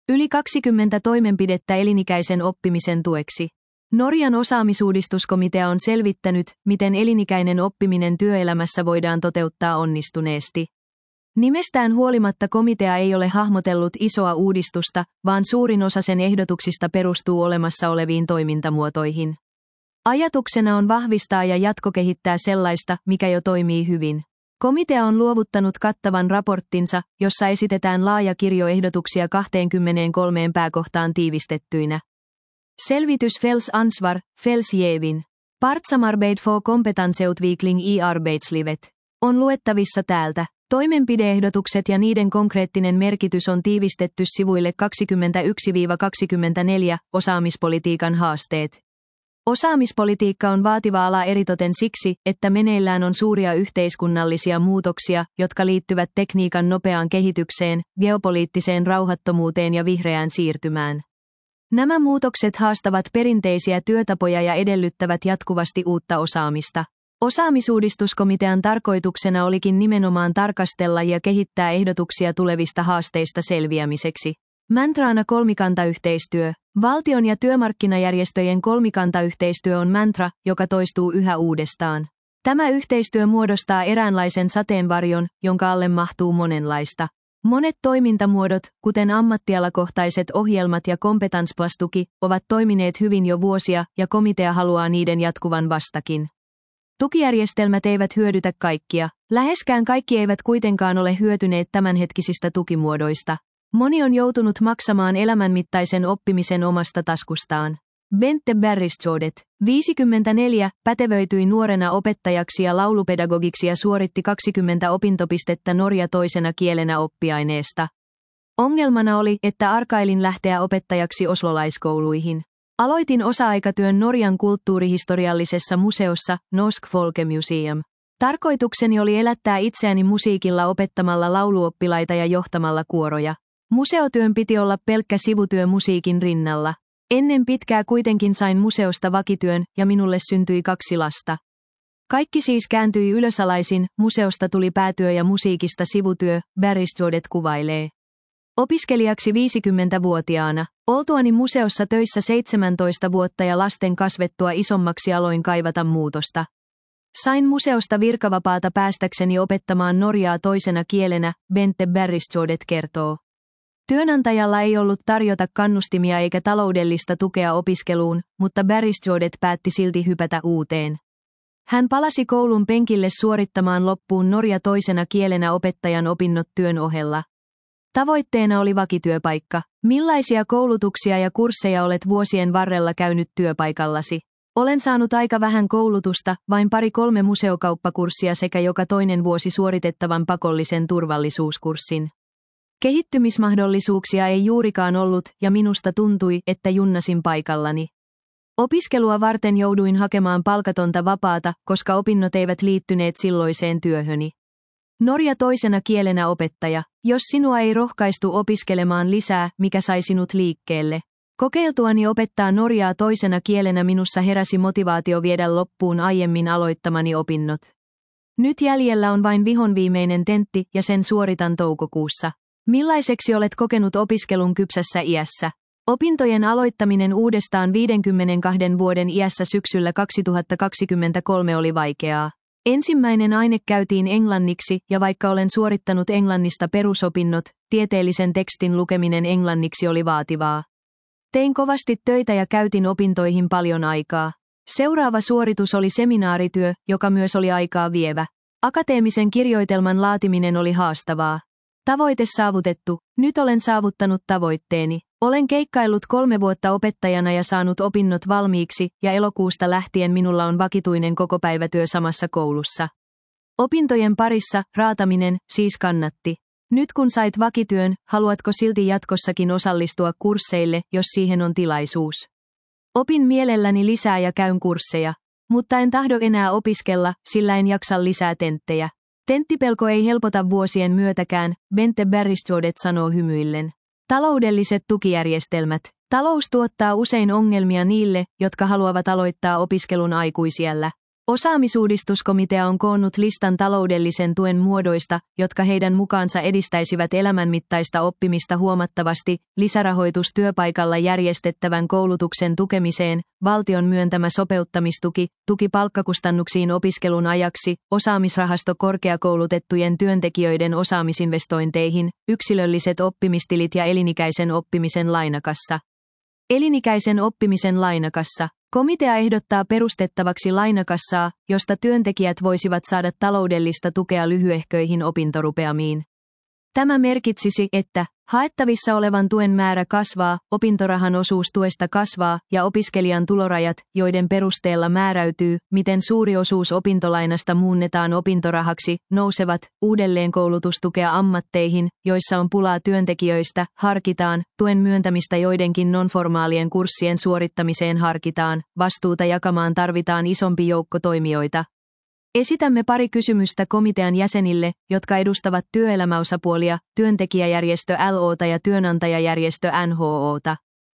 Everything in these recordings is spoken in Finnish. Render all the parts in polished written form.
Yli 20 toimenpidettä elinikäisen oppimisen tueksi. Norjan osaamisuudistuskomitea on selvittänyt, miten elinikäinen oppiminen työelämässä voidaan toteuttaa onnistuneesti. Nimestään huolimatta komitea ei ole hahmotellut isoa uudistusta, vaan suurin osa sen ehdotuksista perustuu olemassa oleviin toimintamuotoihin. Ajatuksena on vahvistaa ja jatkokehittää sellaista, mikä jo toimii hyvin. Komitea on luovuttanut kattavan raporttinsa, jossa esitetään laaja kirjo ehdotuksia 23 pääkohtaan tiivistettyinä. Selvitys Fälls ansvar, Fälls jävin. Partsamarbete för kompetensutveckling i arbetslivet. On luettavissa täältä. Toimenpideehdotukset ja niiden konkreettinen merkitys on tiivistetty sivuille 21-24, osaamispolitiikan haasteet. Osaamispolitiikka on vaativa ala eritoten siksi, että meneillään on suuria yhteiskunnallisia muutoksia, jotka liittyvät tekniikan nopeaan kehitykseen, geopoliittiseen rauhattomuuteen ja vihreään siirtymään. Nämä muutokset haastavat perinteisiä työtapoja ja edellyttävät jatkuvasti uutta osaamista. Osaamisuudistuskomitean tarkoituksena olikin nimenomaan tarkastella ja kehittää ehdotuksia tulevista haasteista selviämiseksi. Mantrana kolmikantayhteistyö. Valtion ja työmarkkinajärjestöjen kolmikantayhteistyö on mantra, joka toistuu yhä uudestaan. Tämä yhteistyö muodostaa eräänlaisen sateenvarjon, jonka alle mahtuu monenlaista. Monet toimintamuodot, kuten ammattialakohtaiset ohjelmat ja Kompetensplastuki, ovat toimineet hyvin jo vuosia ja komitea haluaa niiden jatkuvan vastakin. Tukijärjestelmät eivät hyödytä kaikkia. Läheskään kaikki eivät kuitenkaan ole hyötyneet tämänhetkisistä tukimuodoista. Moni on joutunut maksamaan elämänmittaisen oppimisen omasta taskustaan. Bente Bergström, 54, pätevöityi nuorena opettajaksi ja laulupedagogiksi ja suoritti 20 opintopistettä norja toisena kielenä oppiaineesta. Ongelmana oli, että arkailin lähteä opettajaksi oslolaiskouluihin. Aloitin osa-aikatyön Norjan kulttuurihistoriallisessa museossa, Norsk Folkemuseum. Tarkoitukseni oli elättää itseäni musiikilla opettamalla lauluoppilaita ja johtamalla kuoroja. Museotyön piti olla pelkkä sivutyö musiikin rinnalla. Ennen pitkää kuitenkin sain museosta vakityön ja minulle syntyi 2 lasta. Kaikki siis kääntyi ylösalaisin, museosta tuli päätyö ja musiikista sivutyö, Bergström kuvailee. Opiskelijaksi 50-vuotiaana, oltuani museossa töissä 17 vuotta ja lasten kasvettua isommaksi aloin kaivata muutosta. Sain museosta virkavapaata päästäkseni opettamaan norjaa toisena kielenä, Bente Bergström kertoo. Työnantajalla ei ollut tarjota kannustimia eikä taloudellista tukea opiskeluun, mutta Bergström päätti silti hypätä uuteen. Hän palasi koulun penkille suorittamaan loppuun norja toisena kielenä opettajan opinnot työn ohella. Tavoitteena oli vakityöpaikka. Millaisia koulutuksia ja kursseja olet vuosien varrella käynyt työpaikallasi? Olen saanut aika vähän koulutusta, vain 2-3 museokauppakurssia sekä joka toinen vuosi suoritettavan pakollisen turvallisuuskurssin. Kehittymismahdollisuuksia ei juurikaan ollut, ja minusta tuntui, että junnasin paikallani. Opiskelua varten jouduin hakemaan palkatonta vapaata, koska opinnot eivät liittyneet silloiseen työhöni. Norja toisena kielenä opettaja. Jos sinua ei rohkaistu opiskelemaan lisää, mikä sai sinut liikkeelle? Kokeiltuani opettaa norjaa toisena kielenä minussa heräsi motivaatio viedä loppuun aiemmin aloittamani opinnot. Nyt jäljellä on vain vihonviimeinen tentti ja sen suoritan toukokuussa. Millaiseksi olet kokenut opiskelun kypsässä iässä? Opintojen aloittaminen uudestaan 52 vuoden iässä syksyllä 2023 oli vaikeaa. Ensimmäinen aine käytiin englanniksi, ja vaikka olen suorittanut englannista perusopinnot, tieteellisen tekstin lukeminen englanniksi oli vaativaa. Tein kovasti töitä ja käytin opintoihin paljon aikaa. Seuraava suoritus oli seminaarityö, joka myös oli aikaa vievä. Akateemisen kirjoitelman laatiminen oli haastavaa. Tavoite saavutettu. Nyt olen saavuttanut tavoitteeni. Olen keikkaillut 3 vuotta opettajana ja saanut opinnot valmiiksi, ja elokuusta lähtien minulla on vakituinen kokopäivätyö samassa koulussa. Opintojen parissa, raataminen, siis kannatti. Nyt kun sait vakityön, haluatko silti jatkossakin osallistua kursseille, jos siihen on tilaisuus? Opin mielelläni lisää ja käyn kursseja. Mutta en tahdo enää opiskella, sillä en jaksa lisää tenttejä. Tenttipelko ei helpota vuosien myötäkään, Bente Bergström sanoo hymyillen. Taloudelliset tukijärjestelmät. Talous tuottaa usein ongelmia niille, jotka haluavat aloittaa opiskelun aikuisiällä. Osaamisuudistuskomitea on koonnut listan taloudellisen tuen muodoista, jotka heidän mukaansa edistäisivät elämänmittaista oppimista huomattavasti: lisärahoitus työpaikalla järjestettävän koulutuksen tukemiseen, valtion myöntämä sopeuttamistuki, tuki palkkakustannuksiin opiskelun ajaksi, osaamisrahasto korkeakoulutettujen työntekijöiden osaamisinvestointeihin, yksilölliset oppimistilit ja elinikäisen oppimisen lainakassa. Elinikäisen oppimisen lainakassa. Komitea ehdottaa perustettavaksi lainakassaa, josta työntekijät voisivat saada taloudellista tukea lyhyehköihin opintorupeamiin. Tämä merkitsisi, että haettavissa olevan tuen määrä kasvaa, opintorahan osuus tuesta kasvaa ja opiskelijan tulorajat, joiden perusteella määräytyy, miten suuri osuus opintolainasta muunnetaan opintorahaksi, nousevat. Uudelleenkoulutustukea ammatteihin, joissa on pulaa työntekijöistä, harkitaan, tuen myöntämistä joidenkin nonformaalien kurssien suorittamiseen harkitaan, vastuuta jakamaan tarvitaan isompi joukko toimijoita. Esitämme pari kysymystä komitean jäsenille, jotka edustavat työelämäosapuolia, työntekijäjärjestö LO:ta ja työnantajajärjestö NHO:ta.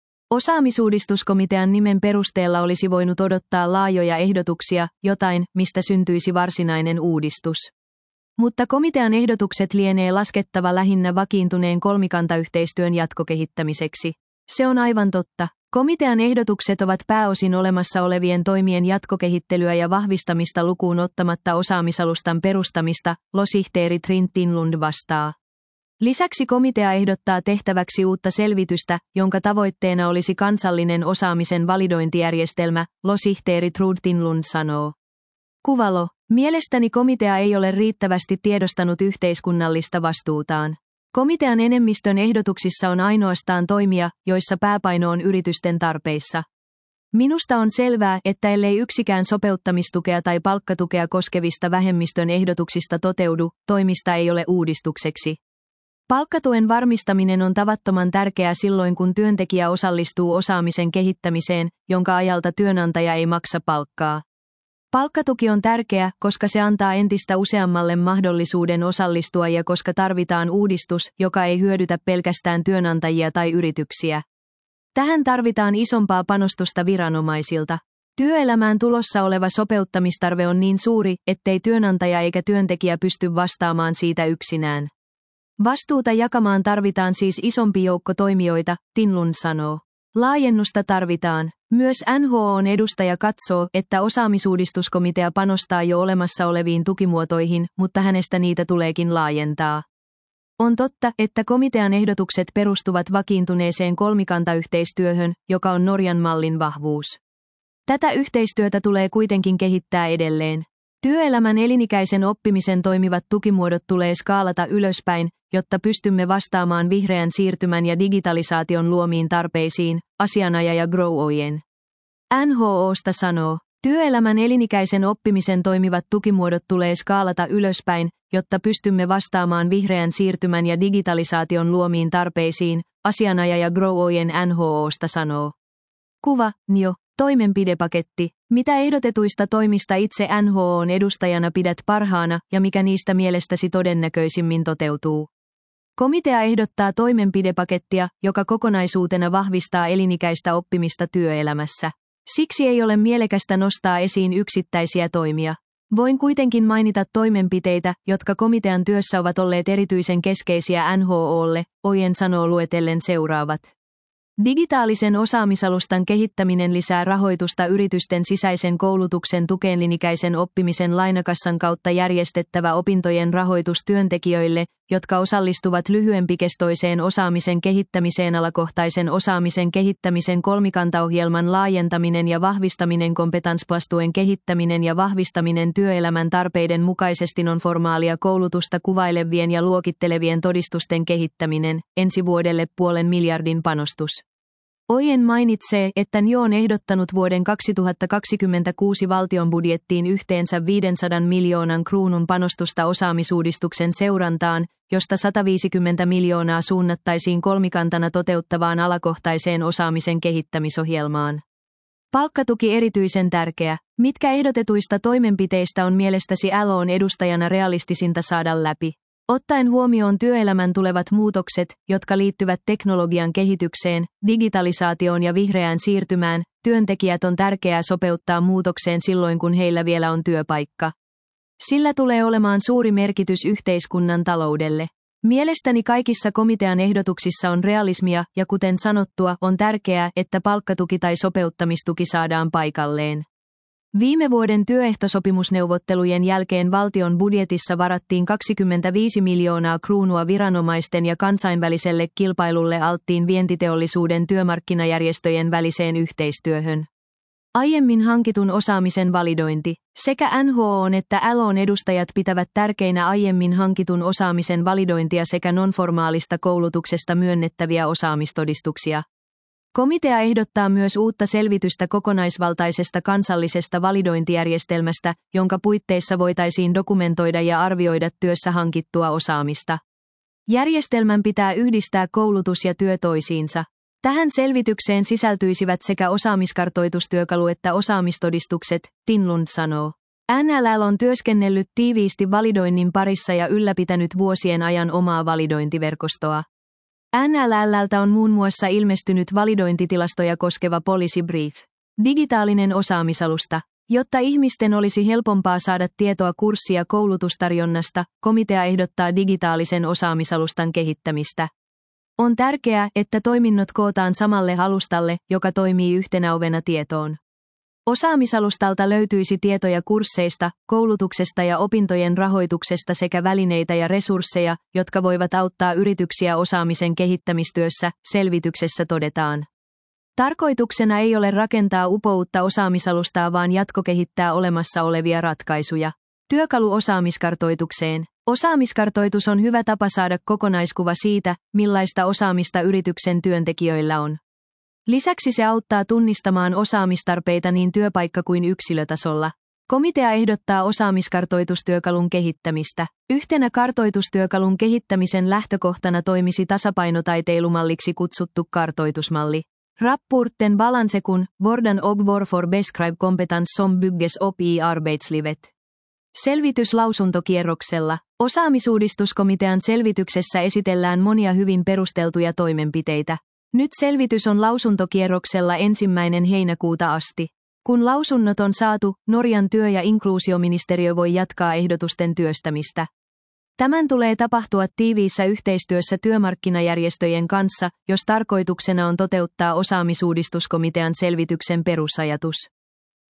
Osaamisuudistuskomitean nimen perusteella olisi voinut odottaa laajoja ehdotuksia, jotain, mistä syntyisi varsinainen uudistus. Mutta komitean ehdotukset lienee laskettava lähinnä vakiintuneen kolmikantayhteistyön jatkokehittämiseksi. Se on aivan totta. Komitean ehdotukset ovat pääosin olemassa olevien toimien jatkokehittelyä ja vahvistamista lukuun ottamatta osaamisalustan perustamista, LO-sihteeri Trint Tinlund vastaa. Lisäksi komitea ehdottaa tehtäväksi uutta selvitystä, jonka tavoitteena olisi kansallinen osaamisen validointijärjestelmä, LO-sihteeri Trud Tinlund sanoo. Kuvalo. Mielestäni komitea ei ole riittävästi tiedostanut yhteiskunnallista vastuutaan. Komitean enemmistön ehdotuksissa on ainoastaan toimia, joissa pääpaino on yritysten tarpeissa. Minusta on selvää, että ellei yksikään sopeuttamistukea tai palkkatukea koskevista vähemmistön ehdotuksista toteudu, toimista ei ole uudistukseksi. Palkkatuen varmistaminen on tavattoman tärkeää silloin, kun työntekijä osallistuu osaamisen kehittämiseen, jonka ajalta työnantaja ei maksa palkkaa. Palkkatuki on tärkeä, koska se antaa entistä useammalle mahdollisuuden osallistua ja koska tarvitaan uudistus, joka ei hyödytä pelkästään työnantajia tai yrityksiä. Tähän tarvitaan isompaa panostusta viranomaisilta. Työelämään tulossa oleva sopeuttamistarve on niin suuri, ettei työnantaja eikä työntekijä pysty vastaamaan siitä yksinään. Vastuuta jakamaan tarvitaan siis isompi joukko toimijoita, Tinlund sanoo. Laajennusta tarvitaan. Myös NHO:n edustaja katsoo, että osaamisuudistuskomitea panostaa jo olemassa oleviin tukimuotoihin, mutta hänestä niitä tuleekin laajentaa. On totta, että komitean ehdotukset perustuvat vakiintuneeseen kolmikantayhteistyöhön, joka on Norjan mallin vahvuus. Tätä yhteistyötä tulee kuitenkin kehittää edelleen. Työelämän elinikäisen oppimisen toimivat tukimuodot tulee skaalata ylöspäin, jotta pystymme vastaamaan vihreän siirtymän ja digitalisaation luomiin tarpeisiin, asianajaja Grow Oyen. NHO:sta sanoo, työelämän elinikäisen oppimisen toimivat tukimuodot tulee skaalata ylöspäin, jotta pystymme vastaamaan vihreän siirtymän ja digitalisaation luomiin tarpeisiin, asianajaja Grow Oyen NHO:sta sanoo. Kuva, NIO. Toimenpidepaketti. Mitä ehdotetuista toimista itse NHO:n edustajana pidät parhaana ja mikä niistä mielestäsi todennäköisimmin toteutuu? Komitea ehdottaa toimenpidepakettia, joka kokonaisuutena vahvistaa elinikäistä oppimista työelämässä. Siksi ei ole mielekästä nostaa esiin yksittäisiä toimia. Voin kuitenkin mainita toimenpiteitä, jotka komitean työssä ovat olleet erityisen keskeisiä NHO:lle, Oyen sanoo luetellen seuraavat. Digitaalisen osaamisalustan kehittäminen lisää rahoitusta yritysten sisäisen koulutuksen tukeen. Elinikäisen oppimisen lainakassan kautta järjestettävä opintojen rahoitus työntekijöille, jotka osallistuvat lyhyempikestoiseen osaamisen kehittämiseen. Alakohtaisen osaamisen kehittämisen kolmikantaohjelman laajentaminen ja vahvistaminen. Kompetanspastuen kehittäminen ja vahvistaminen työelämän tarpeiden mukaisesti. Nonformaalia koulutusta kuvailevien ja luokittelevien todistusten kehittäminen, ensi vuodelle 0,5 miljardin panostus. Oyen mainitsee, että NIO on ehdottanut vuoden 2026 valtion budjettiin yhteensä 500 miljoonan kruunun panostusta osaamisuudistuksen seurantaan, josta 150 miljoonaa suunnattaisiin kolmikantana toteuttavaan alakohtaiseen osaamisen kehittämisohjelmaan. Palkkatuki erityisen tärkeä. Mitkä ehdotetuista toimenpiteistä on mielestäsi LO:n edustajana realistisinta saada läpi? Ottaen huomioon työelämän tulevat muutokset, jotka liittyvät teknologian kehitykseen, digitalisaatioon ja vihreään siirtymään, työntekijät on tärkeää sopeuttaa muutokseen silloin, kun heillä vielä on työpaikka. Sillä tulee olemaan suuri merkitys yhteiskunnan taloudelle. Mielestäni kaikissa komitean ehdotuksissa on realismia ja kuten sanottua, on tärkeää, että palkkatuki tai sopeuttamistuki saadaan paikalleen. Viime vuoden työehtosopimusneuvottelujen jälkeen valtion budjetissa varattiin 25 miljoonaa kruunua viranomaisten ja kansainväliselle kilpailulle alttiin vientiteollisuuden työmarkkinajärjestöjen väliseen yhteistyöhön. Aiemmin hankitun osaamisen validointi. Sekä NHO:n että LO:n edustajat pitävät tärkeinä aiemmin hankitun osaamisen validointia sekä nonformaalista koulutuksesta myönnettäviä osaamistodistuksia. Komitea ehdottaa myös uutta selvitystä kokonaisvaltaisesta kansallisesta validointijärjestelmästä, jonka puitteissa voitaisiin dokumentoida ja arvioida työssä hankittua osaamista. Järjestelmän pitää yhdistää koulutus ja työ toisiinsa. Tähän selvitykseen sisältyisivät sekä osaamiskartoitustyökalu että osaamistodistukset, Tinlund sanoo. NLL on työskennellyt tiiviisti validoinnin parissa ja ylläpitänyt vuosien ajan omaa validointiverkostoa. NLL:ltä on muun muassa ilmestynyt validointitilastoja koskeva Policy Brief. Digitaalinen osaamisalusta. Jotta ihmisten olisi helpompaa saada tietoa kurssi- ja koulutustarjonnasta, komitea ehdottaa digitaalisen osaamisalustan kehittämistä. On tärkeää, että toiminnot kootaan samalle alustalle, joka toimii yhtenä ovena tietoon. Osaamisalustalta löytyisi tietoja kursseista, koulutuksesta ja opintojen rahoituksesta sekä välineitä ja resursseja, jotka voivat auttaa yrityksiä osaamisen kehittämistyössä, selvityksessä todetaan. Tarkoituksena ei ole rakentaa upoutta osaamisalustaa vaan jatkokehittää olemassa olevia ratkaisuja. Työkalu osaamiskartoitukseen. Osaamiskartoitus on hyvä tapa saada kokonaiskuva siitä, millaista osaamista yrityksen työntekijöillä on. Lisäksi se auttaa tunnistamaan osaamistarpeita niin työpaikka- kuin yksilötasolla. Komitea ehdottaa osaamiskartoitustyökalun kehittämistä. Yhtenä kartoitustyökalun kehittämisen lähtökohtana toimisi tasapainotaiteilumalliksi kutsuttu kartoitusmalli. Rapporten balansekun, Worden och varför beskriv kompetens som bygges upp i arbetslivet. Selvitys lausuntokierroksella. Osaamisuudistuskomitean selvityksessä esitellään monia hyvin perusteltuja toimenpiteitä. Nyt selvitys on lausuntokierroksella 1. heinäkuuta asti. Kun lausunnot on saatu, Norjan työ- ja inkluusioministeriö voi jatkaa ehdotusten työstämistä. Tämän tulee tapahtua tiiviissä yhteistyössä työmarkkinajärjestöjen kanssa, jos tarkoituksena on toteuttaa osaamisuudistuskomitean selvityksen perusajatus.